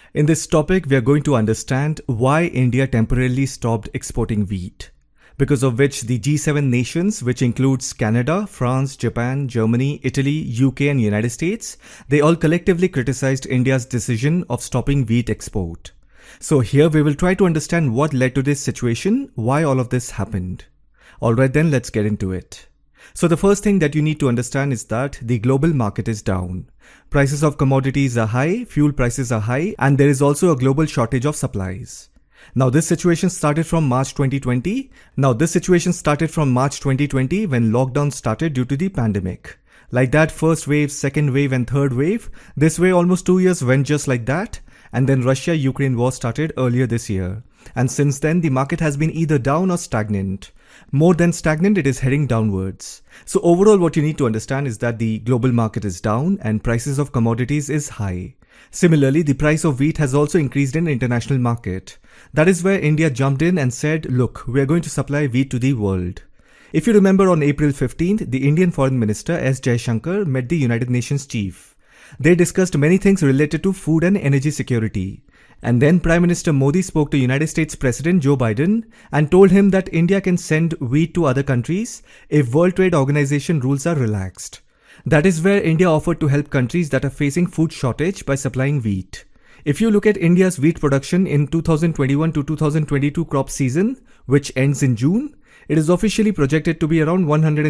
In this topic, we are going to understand why India temporarily stopped exporting wheat, because of which the G7 nations, which includes Canada, France, Japan, Germany, Italy, UK and United States, they all collectively criticized India's decision of stopping wheat export. So here we will try to understand what led to this situation, why all of this happened. Alright then, let's get into it. So the first thing that you need to understand is that the global market is down. Prices of commodities are high, fuel prices are high, and there is also a global shortage of supplies. Now this situation started from March 2020. when lockdown started due to the pandemic. Like that, first wave, second wave and third wave. This way almost 2 years went just like that. And then Russia-Ukraine war started earlier this year. And since then, the market has been either down or stagnant. More than stagnant, it is heading downwards. So overall, what you need to understand is that the global market is down and prices of commodities is high. Similarly, the price of wheat has also increased in international market. That is where India jumped in and said, look, we are going to supply wheat to the world. If you remember, on April 15th, the Indian Foreign Minister S. Jaishankar met the United Nations chief. They discussed many things related to food and energy security. And then Prime Minister Modi spoke to United States President Joe Biden and told him that India can send wheat to other countries if World Trade Organization rules are relaxed. That is where India offered to help countries that are facing food shortage by supplying wheat. If you look at India's wheat production in 2021 to 2022 crop season, which ends in June, it is officially projected to be around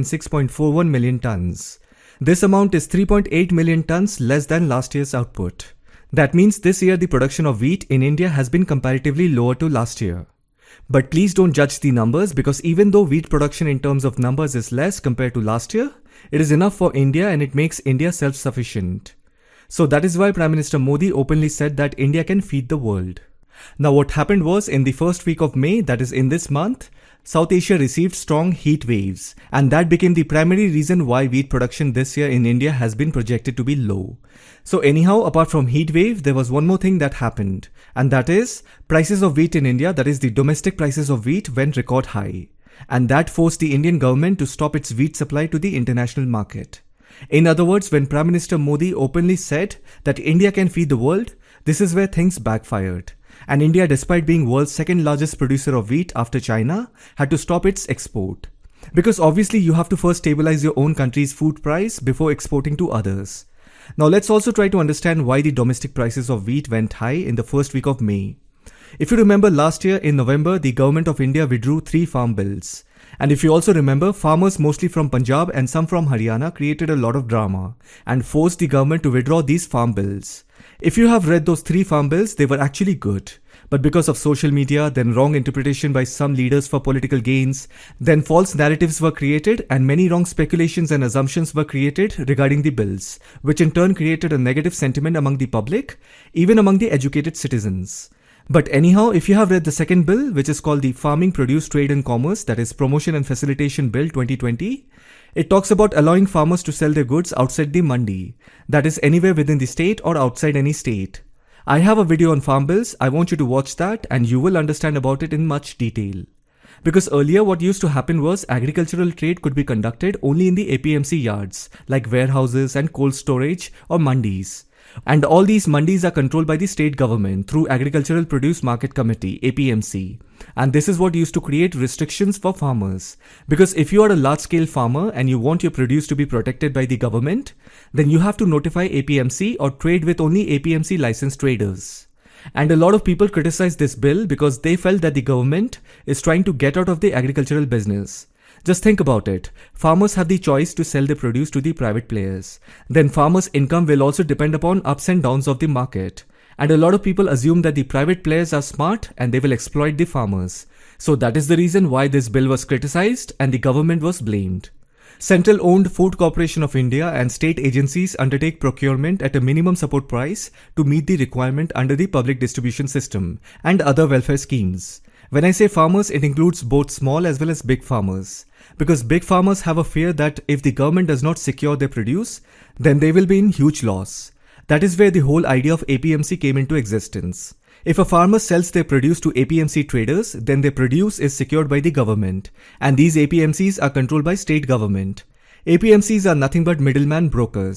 106.41 million tons. This amount is 3.8 million tons less than last year's output. That means this year the production of wheat in India has been comparatively lower to last year. But please don't judge the numbers, because even though wheat production in terms of numbers is less compared to last year, it is enough for India and it makes India self-sufficient. So that is why Prime Minister Modi openly said that India can feed the world. Now what happened was, in the first week of May, that is in this month, South Asia received strong heat waves, and that became the primary reason why wheat production this year in India has been projected to be low. So anyhow, apart from heat wave, there was one more thing that happened, and that is prices of wheat in India, that is the domestic prices of wheat, went record high. And that forced the Indian government to stop its wheat supply to the international market. In other words, when Prime Minister Modi openly said that India can feed the world, this is where things backfired. And India, despite being world's second largest producer of wheat after China, had to stop its export. Because obviously you have to first stabilize your own country's food price before exporting to others. Now let's also try to understand why the domestic prices of wheat went high in the first week of May. If you remember, last year in November, the government of India withdrew 3 farm bills. And if you also remember, farmers mostly from Punjab and some from Haryana created a lot of drama and forced the government to withdraw these farm bills. If you have read those 3 farm bills, they were actually good. But because of social media, then wrong interpretation by some leaders for political gains, then false narratives were created and many wrong speculations and assumptions were created regarding the bills, which in turn created a negative sentiment among the public, even among the educated citizens. But anyhow, if you have read the second bill, which is called the Farming Produce Trade and Commerce, that is Promotion and Facilitation Bill 2020, it talks about allowing farmers to sell their goods outside the mandi, that is anywhere within the state or outside any state. I have a video on farm bills. I want you to watch that and you will understand about it in much detail. Because earlier what used to happen was agricultural trade could be conducted only in the APMC yards, like warehouses and cold storage or mandis. And all these mandis are controlled by the state government through Agricultural Produce Market Committee, APMC. And this is what used to create restrictions for farmers. Because if you are a large-scale farmer and you want your produce to be protected by the government, then you have to notify APMC or trade with only APMC licensed traders. And a lot of people criticized this bill because they felt that the government is trying to get out of the agricultural business. Just think about it. Farmers have the choice to sell their produce to the private players. Then farmers' income will also depend upon ups and downs of the market. And a lot of people assume that the private players are smart and they will exploit the farmers. So that is the reason why this bill was criticized and the government was blamed. Central-owned Food Corporation of India and state agencies undertake procurement at a minimum support price to meet the requirement under the public distribution system and other welfare schemes. When I say farmers, it includes both small as well as big farmers. Because big farmers have a fear that if the government does not secure their produce, then they will be in huge loss. That is where the whole idea of APMC came into existence. If a farmer sells their produce to APMC traders, then their produce is secured by the government, and these APMCs are controlled by state government. APMCs are nothing but middleman brokers.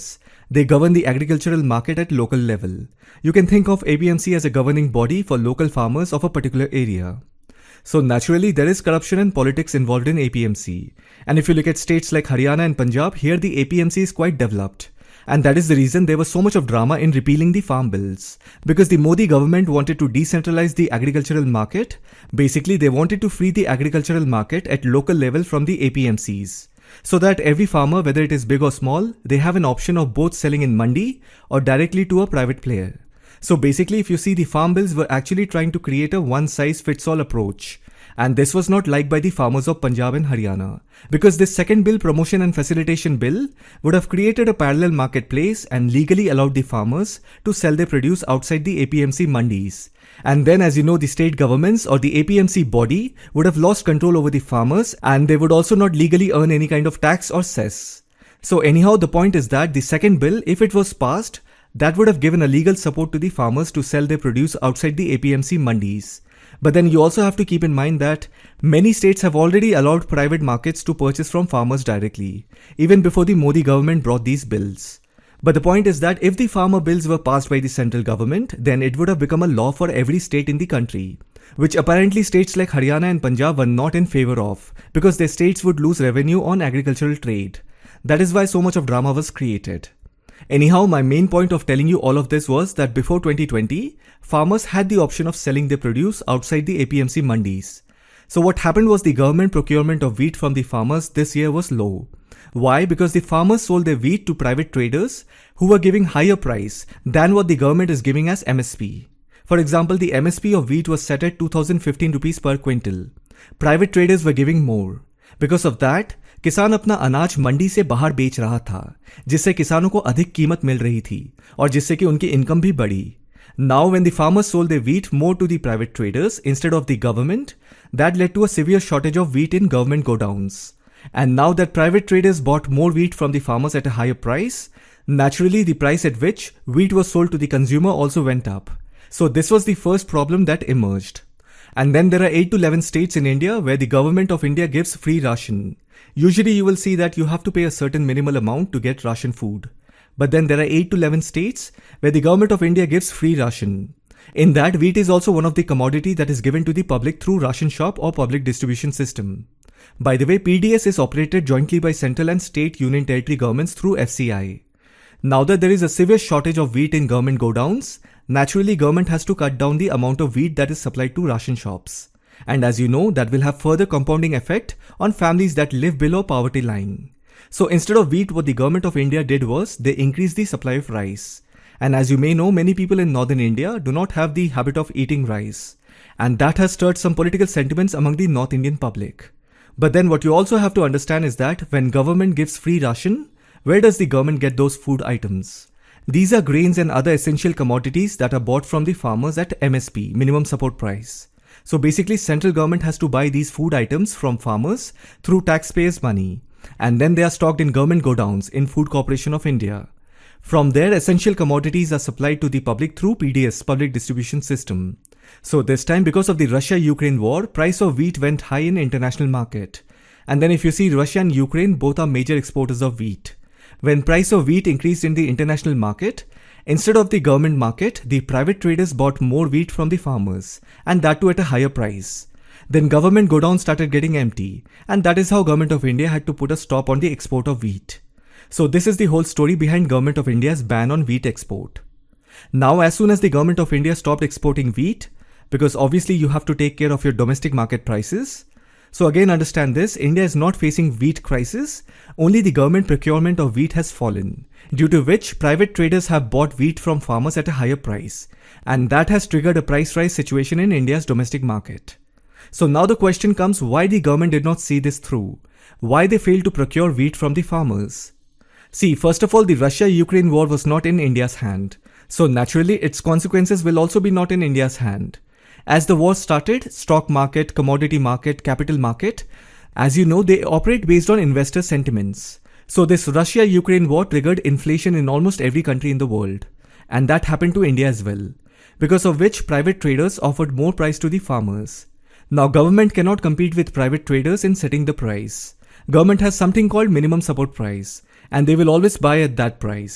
They govern the agricultural market at local level. You can think of APMC as a governing body for local farmers of a particular area. So naturally, there is corruption and politics involved in APMC. And if you look at states like Haryana and Punjab, here the APMC is quite developed. And that is the reason there was so much of drama in repealing the farm bills. Because the Modi government wanted to decentralize the agricultural market. Basically, they wanted to free the agricultural market at local level from the APMCs. So that every farmer, whether it is big or small, they have an option of both selling in mandi or directly to a private player. So basically, if you see, the farm bills were actually trying to create a one-size-fits-all approach. And this was not liked by the farmers of Punjab and Haryana. Because this second bill, Promotion and Facilitation Bill, would have created a parallel marketplace and legally allowed the farmers to sell their produce outside the APMC mandis. And then, as you know, the state governments or the APMC body would have lost control over the farmers, and they would also not legally earn any kind of tax or cess. So anyhow, the point is that the second bill, if it was passed, that would have given a legal support to the farmers to sell their produce outside the APMC mandis. But then you also have to keep in mind that many states have already allowed private markets to purchase from farmers directly, even before the Modi government brought these bills. But the point is that if the farmer bills were passed by the central government, then it would have become a law for every state in the country, which apparently states like Haryana and Punjab were not in favor of, because their states would lose revenue on agricultural trade. That is why so much of drama was created. Anyhow, my main point of telling you all of this was that before 2020, farmers had the option of selling their produce outside the APMC mandis. So what happened was the government procurement of wheat from the farmers this year was low. Why? Because the farmers sold their wheat to private traders who were giving higher price than what the government is giving as MSP. For example, the MSP of wheat was set at 2015 rupees per quintal. Private traders were giving more. Because of that, किसान अपना अनाज मंडी से बाहर बेच रहा था, जिससे किसानों को अधिक कीमत मिल रही थी और जिससे कि उनकी इनकम भी बढ़ी. Now when the farmers sold their wheat more to the private traders instead of the government, that led to a severe shortage of wheat in government godowns. And now that private traders bought more wheat from the farmers at a higher price, naturally the price at which wheat was sold to the consumer also went up. So this was the first problem that emerged. And then there are 8 to 11 states in India where the government of India gives free ration. Usually you will see that you have to pay a certain minimal amount to get ration food. But then there are 8 to 11 states where the government of India gives free ration. In that, wheat is also one of the commodity that is given to the public through ration shop or public distribution system. By the way, PDS is operated jointly by central and state union territory governments through FCI. Now that there is a severe shortage of wheat in government godowns, naturally government has to cut down the amount of wheat that is supplied to ration shops. And as you know, that will have further compounding effect on families that live below poverty line. So instead of wheat, what the government of India did was they increased the supply of rice. And as you may know, many people in northern India do not have the habit of eating rice. And that has stirred some political sentiments among the North Indian public. But then what you also have to understand is that when government gives free ration, where does the government get those food items? These are grains and other essential commodities that are bought from the farmers at MSP, minimum support price. So basically central government has to buy these food items from farmers through taxpayers' money. And then they are stocked in government godowns in Food Corporation of India. From there, essential commodities are supplied to the public through PDS, Public Distribution System. So this time, because of the Russia-Ukraine war, price of wheat went high in international market. And then if you see, Russia and Ukraine both are major exporters of wheat. When price of wheat increased in the international market, instead of the government market, the private traders bought more wheat from the farmers, and that too at a higher price. Then government godowns started getting empty, and that is how Government of India had to put a stop on the export of wheat. So this is the whole story behind Government of India's ban on wheat export. Now as soon as the Government of India stopped exporting wheat, because obviously you have to take care of your domestic market prices. So again understand this, India is not facing wheat crisis, only the government procurement of wheat has fallen, due to which private traders have bought wheat from farmers at a higher price, and that has triggered a price rise situation in India's domestic market. So now the question comes, why the government did not see this through? Why they failed to procure wheat from the farmers? See, first of all, the Russia-Ukraine war was not in India's hand. So naturally, its consequences will also be not in India's hand. As the war started, stock market, commodity market, capital market, as you know, they operate based on investor sentiments. So this Russia-Ukraine war triggered inflation in almost every country in the world. And that happened to India as well. Because of which private traders offered more price to the farmers. Now government cannot compete with private traders in setting the price. Government has something called minimum support price, and they will always buy at that price.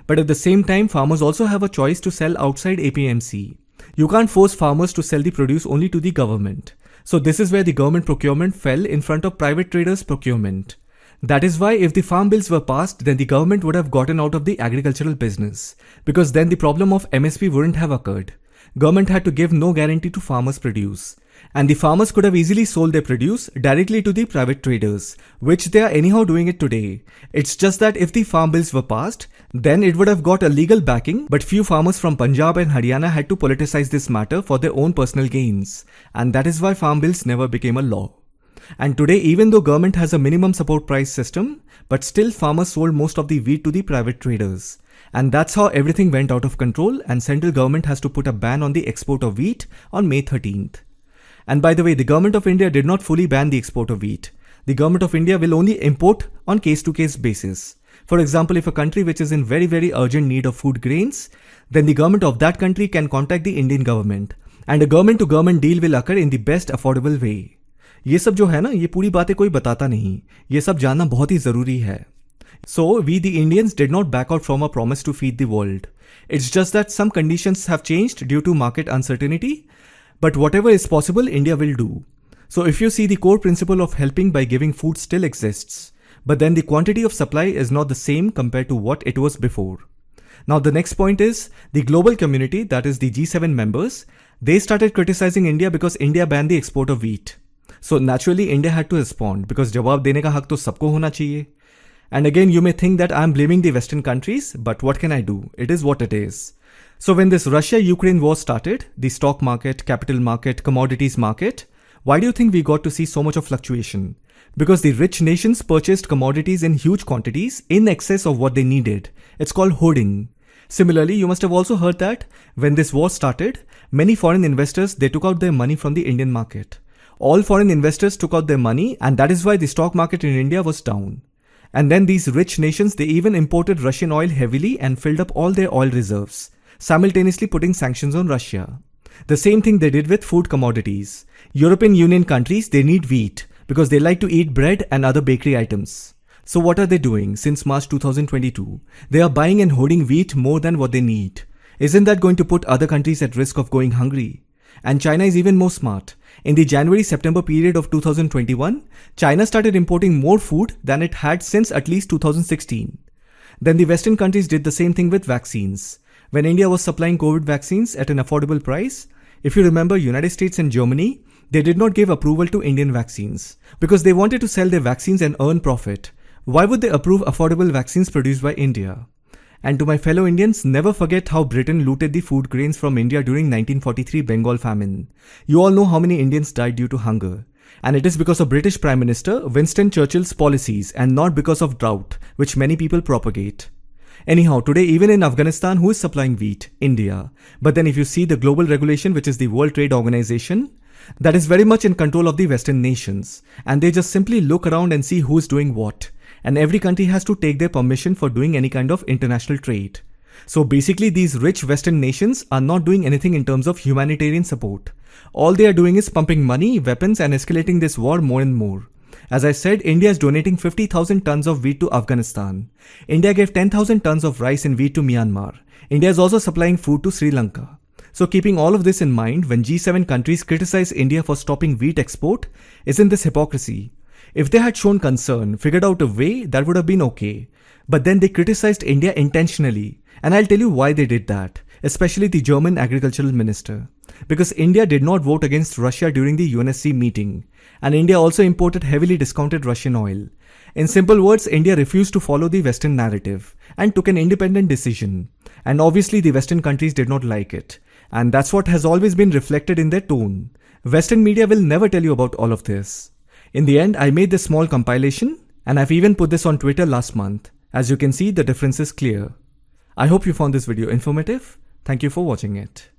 But at the same time, farmers also have a choice to sell outside APMC. You can't force farmers to sell the produce only to the government. So this is where the government procurement fell in front of private traders' procurement. That is why if the farm bills were passed, then the government would have gotten out of the agricultural business, because then the problem of MSP wouldn't have occurred. Government had to give no guarantee to farmers' produce. And the farmers could have easily sold their produce directly to the private traders, which they are anyhow doing it today. It's just that if the farm bills were passed, then it would have got a legal backing, but few farmers from Punjab and Haryana had to politicize this matter for their own personal gains. And that is why farm bills never became a law. And today, even though government has a minimum support price system, but still farmers sold most of the wheat to the private traders. And that's how everything went out of control, and central government has to put a ban on the export of wheat on May 13th. And by the way, the government of India did not fully ban the export of wheat. The government of India will only import on case-to-case basis. For example, if a country which is in very urgent need of food grains, then the government of that country can contact the Indian government. And a government-to-government deal will occur in the best affordable way. ये सब जो है ना, ये पूरी बातें कोई बताता नहीं. ये सब जानना बहुत ही जरूरी है. So, we the Indians did not back out from our promise to feed the world. It's just that some conditions have changed due to market uncertainty. But whatever is possible, India will do. So if you see, the core principle of helping by giving food still exists. But then the quantity of supply is not the same compared to what it was before. Now the next point is, the global community, that is the G7 members, they started criticizing India because India banned the export of wheat. So naturally India had to respond, because जवाब देने का हक तो सबको होना चाहिए. And again, you may think that I am blaming the Western countries, but what can I do? It is what it is. So when this Russia-Ukraine war started, the stock market, capital market, commodities market, why do you think we got to see so much of fluctuation? Because the rich nations purchased commodities in huge quantities in excess of what they needed. It's called hoarding. Similarly, you must have also heard that when this war started, many foreign investors, they took out their money from the Indian market. All foreign investors took out their money, and that is why the stock market in India was down. And then these rich nations, they even imported Russian oil heavily and filled up all their oil reserves, simultaneously putting sanctions on Russia. The same thing they did with food commodities. European Union countries, they need wheat because they like to eat bread and other bakery items. So what are they doing since March 2022? They are buying and hoarding wheat more than what they need. Isn't that going to put other countries at risk of going hungry? And China is even more smart. In the January-September period of 2021, China started importing more food than it had since at least 2016. Then the Western countries did the same thing with vaccines. When India was supplying COVID vaccines at an affordable price, if you remember, United States and Germany, they did not give approval to Indian vaccines because they wanted to sell their vaccines and earn profit. Why would they approve affordable vaccines produced by India? And to my fellow Indians, never forget how Britain looted the food grains from India during 1943 Bengal famine. You all know how many Indians died due to hunger. And it is because of British Prime Minister Winston Churchill's policies and not because of drought, which many people propagate. Anyhow, today even in Afghanistan, who is supplying wheat? India. But then if you see the global regulation, which is the World Trade Organization, that is very much in control of the Western nations. And they just simply look around and see who is doing what. And every country has to take their permission for doing any kind of international trade. So basically these rich Western nations are not doing anything in terms of humanitarian support. All they are doing is pumping money, weapons and escalating this war more and more. As I said, India is donating 50,000 tons of wheat to Afghanistan. India gave 10,000 tons of rice and wheat to Myanmar. India is also supplying food to Sri Lanka. So keeping all of this in mind, when G7 countries criticize India for stopping wheat export, isn't this hypocrisy? If they had shown concern, figured out a way, that would have been okay. But then they criticized India intentionally. And I'll tell you why they did that, especially the German agricultural minister. Because India did not vote against Russia during the UNSC meeting. And India also imported heavily discounted Russian oil. In simple words, India refused to follow the Western narrative and took an independent decision. And obviously the Western countries did not like it. And that's what has always been reflected in their tone. Western media will never tell you about all of this. In the end, I made this small compilation and I've even put this on Twitter last month. As you can see, the difference is clear. I hope you found this video informative. Thank you for watching it.